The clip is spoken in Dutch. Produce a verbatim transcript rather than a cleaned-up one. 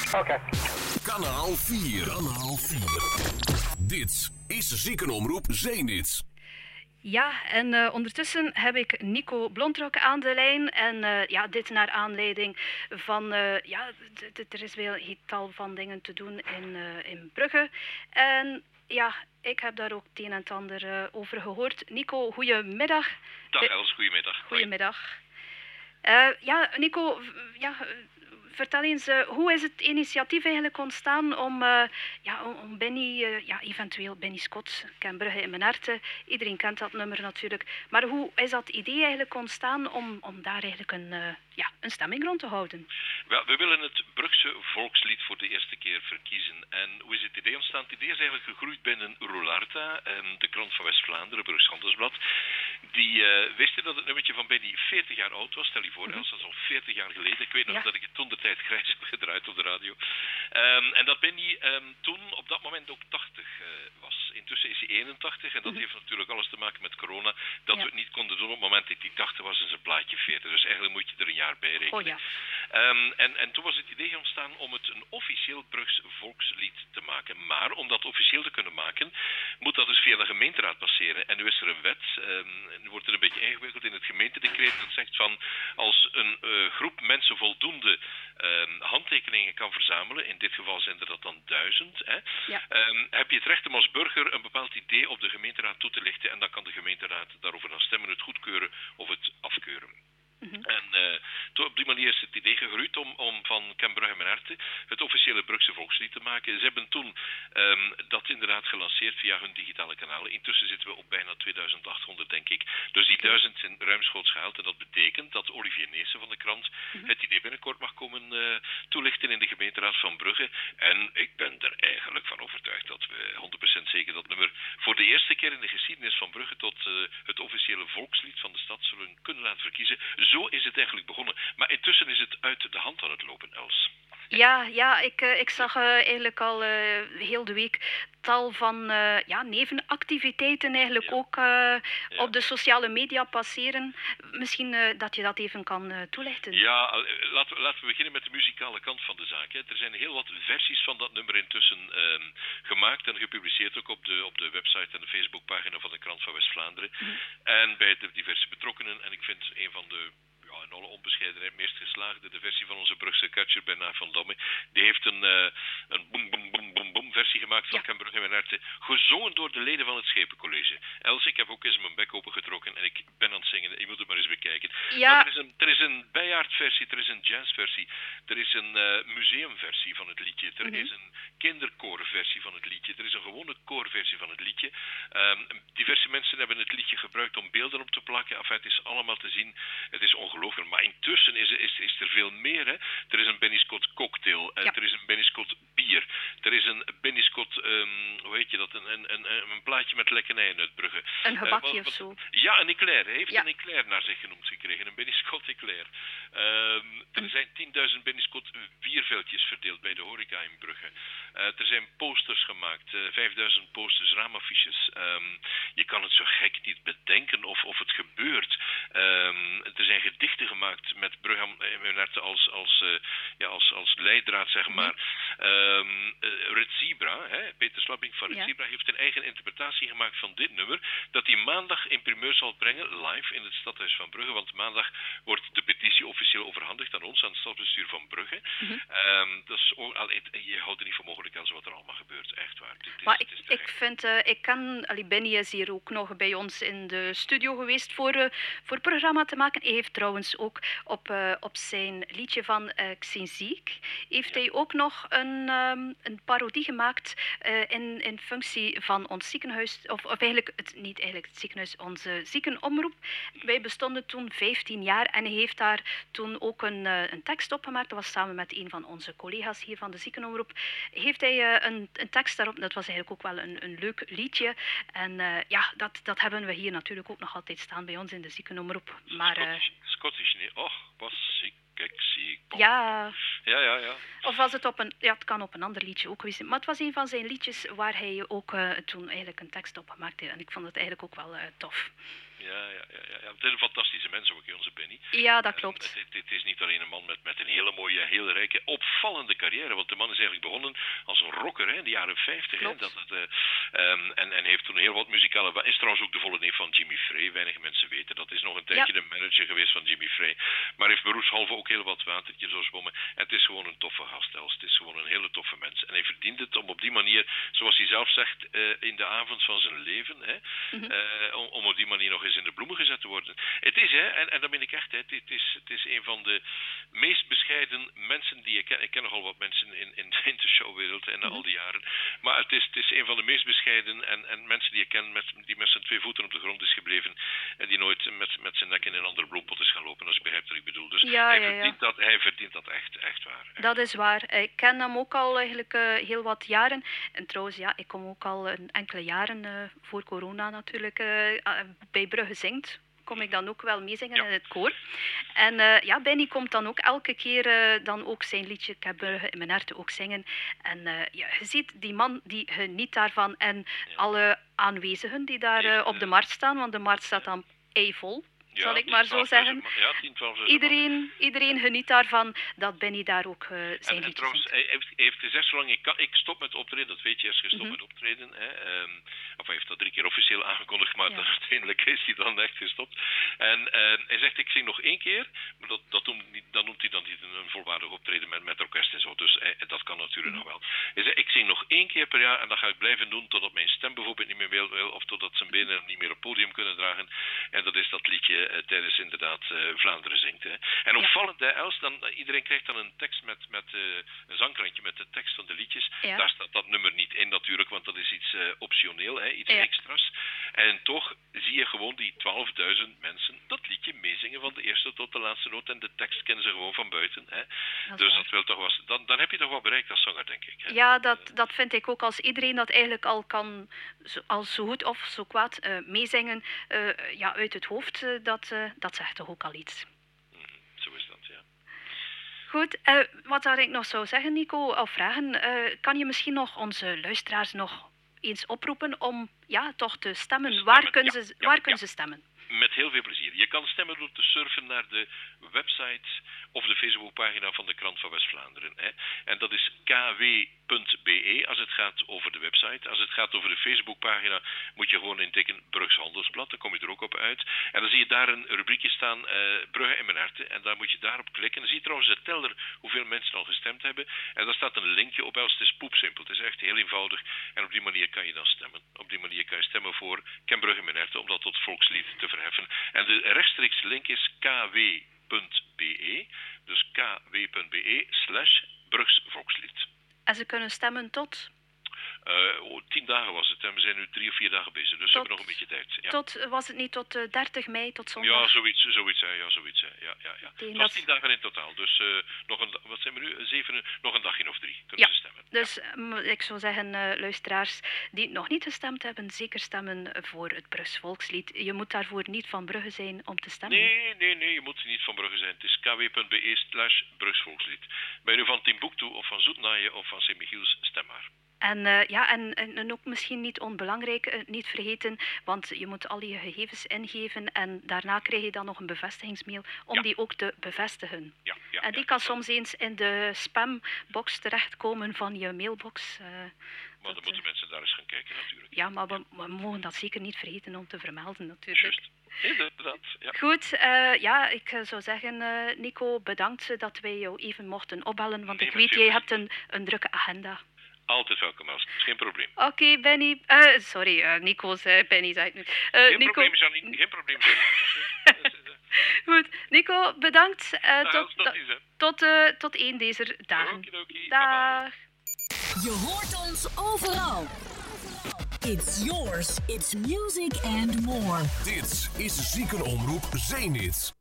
Oké. Okay. Kanaal vier. Kanaal vier. Dit is Ziekenomroep Zenit. Ja, en uh, ondertussen heb ik Nico Blondrok aan de lijn. En uh, ja, dit naar aanleiding van... Uh, ja, d- d- er is wel een tal van dingen te doen in, uh, in Brugge. En ja, ik heb daar ook het een en het ander uh, over gehoord. Nico, goedemiddag. Dag Els, goedemiddag. Goedemiddag. Uh, ja, Nico... Ja, vertel eens, uh, hoe is het initiatief eigenlijk ontstaan om, uh, ja, om, om Benny, uh, ja, eventueel Benny Scott, ik ken Brugge in mijn hart, uh, iedereen kent dat nummer natuurlijk, maar hoe is dat idee eigenlijk ontstaan om, om daar eigenlijk een, uh, ja, een stemming rond te houden? Wel, we willen het Brugse volkslied voor de eerste keer verkiezen. En hoe is het idee ontstaan? Het idee is eigenlijk gegroeid binnen Roularta, de krant van West-Vlaanderen, Brugs Handelsblad. Die uh, wisten dat het nummertje van Benny veertig jaar oud was. Stel je voor, mm-hmm. Els, dat is al veertig jaar geleden. Ik weet nog ja. dat ik het toen de tijd grijs heb gedraaid op de radio. Um, en dat Benny um, toen op dat moment ook tachtig uh, was. Intussen is hij eenentachtig en dat mm-hmm. heeft natuurlijk alles te maken met corona. Dat ja. we het niet konden doen op het moment dat hij tachtig was en zijn plaatje veertig. Dus eigenlijk moet je er een jaar bij rekenen. Oh, ja. um, en, en toen was het idee ontstaan om het een officieel Brugs volkslied te maken. Maar om dat officieel te kunnen maken, moet dat dus via de gemeenteraad passeren. En nu is er een wet, um, en wordt er een beetje ingewikkeld in het gemeentedecreet, dat zegt van als een uh, groep mensen voldoende um, handtekeningen kan verzamelen, in dit geval zijn er dat dan duizend, hè, ja. um, heb je het recht om als burger een bepaald idee op de gemeenteraad toe te lichten en dan kan de gemeenteraad daarover dan stemmen, het goedkeuren of het afkeuren. Mm-hmm. En uh, to, op die manier is het idee gegroeid om, om van Ken Brugge mijn harte het officiële Brugse volkslied te maken. Ze hebben toen um, dat inderdaad gelanceerd via hun digitale kanalen. Intussen zitten we op bijna tweeduizend achthonderd, denk ik. Dus die duizend zijn ruimschoots gehaald. En dat betekent dat Olivier Neessen van de krant mm-hmm. het idee binnenkort mag komen uh, toelichten in de gemeenteraad van Brugge. En ik ben er eigenlijk van overtuigd dat we honderd procent zeker dat nummer voor de eerste keer in de geschiedenis van Brugge tot uh, het officiële volkslied van de stad zullen kunnen laten verkiezen. Zo is het eigenlijk begonnen. Maar intussen is het uit de hand aan het lopen, Els. Ja, ja ik, uh, ik zag uh, eigenlijk al uh, heel de week tal van uh, ja, nevenactiviteiten eigenlijk ja. ook uh, ja. op de sociale media passeren. Misschien uh, dat je dat even kan uh, toelichten. Ja, uh, laten, we, laten we beginnen met de muzikale kant van de zaak. Hè. Er zijn heel wat versies van dat nummer intussen uh, gemaakt en gepubliceerd ook op de, op de website en de Facebookpagina van de krant van West-Vlaanderen. Mm-hmm. En bij de diverse betrokkenen. En ik vind een van de ja, in alle onbescheidenheid meest geslaagde, de versie van onze Brugse catcher Bernard van Damme. Die heeft een, uh, een boem boem boem boem boem versie gemaakt van ja. Ken Brugge mijn harte, gezongen door de leden van het Schepencollege. Els, ik heb ook eens mijn bek opengetrokken en ik ben aan het zingen. Je moet het maar eens bekijken. Ja. Maar er is een, er is een bijaardversie, er is een jazzversie, er is een uh, museumversie van het liedje, er mm-hmm. is een kinderkoorversie van het liedje, er is een gewone koorversie van het liedje. Um, diverse mensen hebben het liedje gebruikt om beelden op te plakken. Enfin, het is allemaal te zien. Het is ongelooflijk. Maar intussen is, is, is er veel meer. Hè. Er is een Benny Scott cocktail. Ja. Er is een Benny Scott bier. Er is een Benny Scott, um, hoe heet je dat, een, een, een, een plaatje met lekkernijen uit Brugge. Een gebakje uh, wat, of zo. Ja, een eclair. Hij heeft ja. een eclair naar zich genoemd gekregen. Een Benny Scott eclair. Um, er zijn tienduizend Benny Scott bierveldjes verdeeld bij de horeca in Brugge. Uh, er zijn posters gemaakt. Uh, vijfduizend posters, raamaffiches. Um, je kan het zo gek niet bedenken of, of het gebeurt. Um, er zijn gedichten gemaakt met Brugge als, als, uh, ja, als, als leidraad, zeg maar. Um, uh, Red Zebra, hè, Peter Slabbing van Red ja. Zebra heeft een eigen interpretatie gemaakt van dit nummer, dat hij maandag in primeur zal brengen, live in het stadhuis van Brugge, want maandag wordt de petitie officieel overhandigd aan ons, aan het stadsbestuur van Brugge. Mm-hmm. Um, dat is ook, al, je houdt er niet voor mogelijk als wat er allemaal gebeurt, echt waar. Dit, maar dit, ik, ik vind, uh, ik kan, allee, Benny is hier ook nog bij ons in de studio geweest voor, uh, voor het programma te maken. Hij heeft trouwens ook op, uh, op zijn liedje van uh, Xinziek, heeft ja. hij ook nog een, um, een parodie gemaakt uh, in, in functie van ons ziekenhuis, of, of eigenlijk, het, niet eigenlijk het ziekenhuis, onze ziekenomroep. Wij bestonden toen vijftien jaar en hij heeft daar toen ook een, uh, een tekst op gemaakt. Dat was samen met een van onze collega's hier van de ziekenomroep. Heeft hij uh, een, een tekst daarop, dat was eigenlijk ook wel een, een leuk liedje. En uh, ja, dat, dat hebben we hier natuurlijk ook nog altijd staan bij ons in de ziekenomroep. Maar, uh, Scottish, nee. Och, was ziek. Kijk, zie ik. Ja. Ja, ja, ja. Of was het op een... Ja, het kan op een ander liedje ook geweest zijn. Maar het was een van zijn liedjes waar hij ook uh, toen eigenlijk een tekst op gemaakt heeft. En ik vond het eigenlijk ook wel uh, tof. Ja, Ja, ja, ja, ja, ja. Het is een fantastische mens ook, onze Benny. Ja, dat klopt. Het, het, het is niet alleen een man met, met een hele mooie, heel rijke, opvallende carrière. Want de man is eigenlijk begonnen als een rocker hè, in de jaren vijftig. Hè, dat het, uh, um, en, en heeft toen heel wat muzikale... Is trouwens ook de volle neef van Jimmy Frey. Weinig mensen weten. Dat is nog een tijdje ja. de manager geweest van Jimmy Frey. Maar heeft beroepshalve ook heel wat watertjes doorzwommen. En het is gewoon een toffe gast, Els. Het is gewoon een hele toffe mens. En hij verdient het om op die manier, zoals hij zelf zegt, uh, in de avond van zijn leven, hè, mm-hmm. uh, om, om op die manier nog eens in de bloemen gezet te worden. Het is, hè, en, en dat ben ik echt, hè, het, het, is, het is een van de meest bescheiden mensen die ik ken. Ik ken nogal wat mensen in, in, in de showwereld en mm-hmm. al die jaren. Maar het is, het is een van de meest bescheiden en, en mensen die ik ken, met, die met zijn twee voeten op de grond is gebleven en die nooit met, met zijn nek in een andere bloempot is gaan lopen, als ik begrijp wat ik bedoel. Dus ja, hij, ja, verdient ja. Dat, hij verdient dat echt, echt waar. Echt. Dat is waar. Ik ken hem ook al eigenlijk uh, heel wat jaren. En trouwens, ja, ik kom ook al een enkele jaren uh, voor corona natuurlijk uh, bij Brugge Zingt. Kom ik dan ook wel meezingen ja. in het koor. En uh, ja, Benny komt dan ook elke keer uh, dan ook zijn liedje Ik heb Brugge in mijn hart ook zingen. En uh, ja, je ziet die man die geniet daarvan en ja. alle aanwezigen die daar uh, op de markt staan, want de markt staat dan eivol. Ja, zal ik maar zo zeggen. Ja, tien, twaalf, iedereen, iedereen geniet daarvan dat Benny daar ook uh, zijn en, en trouwens, hij heeft, hij heeft gezegd, zolang ik kan, ik stop met optreden, dat weet je, hij is gestopt mm-hmm. met optreden. Hè. Um, of hij heeft dat drie keer officieel aangekondigd, maar ja. dan, uiteindelijk is hij dan echt gestopt. En uh, hij zegt, ik zing nog één keer, maar dat, dat, noemt, niet, dat noemt hij dan niet een volwaardig optreden met, met orkest en zo. Dus hij, dat kan natuurlijk mm-hmm. nog wel. Hij zegt, ik zing nog één keer per jaar en dat ga ik blijven doen totdat mijn stem bijvoorbeeld niet meer wil, of totdat zijn benen niet meer op het podium kunnen dragen. En dat is dat liedje Uh, tijdens inderdaad uh, Vlaanderen zingt. Hè. En opvallend, hè, Els, dan, uh, iedereen krijgt dan een tekst met, met uh, een zangkrantje met de tekst van de liedjes. Ja. Daar staat dat nummer niet in natuurlijk, want dat is iets uh, optioneel, hè, iets ja. extra's. En toch zie je gewoon die twaalfduizend mensen dat liedje meezingen van de eerste tot de laatste noot en de tekst kennen ze gewoon van buiten. Hè. Dat dus dat wil toch was, dan, dan heb je toch wel bereikt als zanger, denk ik. Hè. Ja, dat, dat vind ik ook. Als iedereen dat eigenlijk al kan, als zo goed of zo kwaad, uh, meezingen uh, ja, uit het hoofd, uh, dat, uh, dat zegt toch ook al iets. Mm, zo is dat, ja. Goed, uh, wat had ik nog zou zeggen, Nico, of vragen, uh, kan je misschien nog onze luisteraars nog eens oproepen om ja, toch te stemmen? stemmen waar kunnen, ja, ze, ja, waar ja. kunnen ze stemmen? Met heel veel plezier. Je kan stemmen door te surfen naar de website of de Facebookpagina van de Krant van West-Vlaanderen. Hè. En dat is k w punt b e als het gaat over de website. Als het gaat over de Facebookpagina moet je gewoon intikken Brugs Handelsblad. Dan kom je er ook op uit. En dan zie je daar een rubriekje staan, uh, Brugge in mijn harten. En daar moet je daarop klikken. Dan zie je trouwens de teller hoeveel mensen al gestemd hebben. En daar staat een linkje op. Els, het is poepsimpel. Het is echt heel eenvoudig. En op die manier kan je dan stemmen. Op die manier kan je stemmen voor Ik heb Brugge in mijn harten, om dat tot volkslied te verheffen. En de rechtstreeks link is k w punt b e. Dus k w punt b e slash Brugs volkslied. En ze kunnen stemmen tot? Uh, oh, tien dagen was het en we zijn nu drie of vier dagen bezig, dus tot, we hebben nog een beetje tijd. Ja. Tot, was het niet tot uh, dertig mei, tot zondag? Ja, zoiets, zoiets, hè, ja, zoiets, hè. Ja, ja, ja. Het was tien dagen in totaal, dus uh, nog een, wat zijn we nu, zeven, nog een dagje of drie kunnen ja. ze stemmen. Dus ja. ik zou zeggen, uh, luisteraars die nog niet gestemd hebben, zeker stemmen voor het Brugs volkslied. Je moet daarvoor niet van Brugge zijn om te stemmen. Nee, nee, nee, je moet niet van Brugge zijn. Het is k w punt b e slash Brugs volkslied. Ben je nu van Timbuktu of van Zoetnaaien of van Sint-Michiels, stem maar. En, uh, ja, en, en, en ook misschien niet onbelangrijk, uh, niet vergeten, want je moet al je gegevens ingeven en daarna krijg je dan nog een bevestigingsmail om ja. die ook te bevestigen. Ja, ja, en die ja, kan ja. soms eens in de spambox terechtkomen van je mailbox. Uh, maar dat, dan moeten uh, mensen daar eens gaan kijken natuurlijk. Ja, maar we, we mogen dat zeker niet vergeten om te vermelden natuurlijk. Juist. Inderdaad, ja. Goed, uh, ja, ik zou zeggen, uh, Nico, bedankt dat wij jou even mochten opbellen, want nee, ik weet, jij hebt een, een drukke agenda. Altijd welkom, Els. Geen probleem. Oké, okay, Benny. Uh, sorry, uh, Nico zei Benny, zei ik nu. Uh, geen, Nico... probleem, Janine. Geen probleem, Goed, Nico, bedankt. Uh, nou, tot tot, to, tot, uh, tot één deze dagen. Okidoki. Dag. Bye bye. Je hoort ons overal. It's yours. It's music and more. Dit is Ziekenomroep Zenit.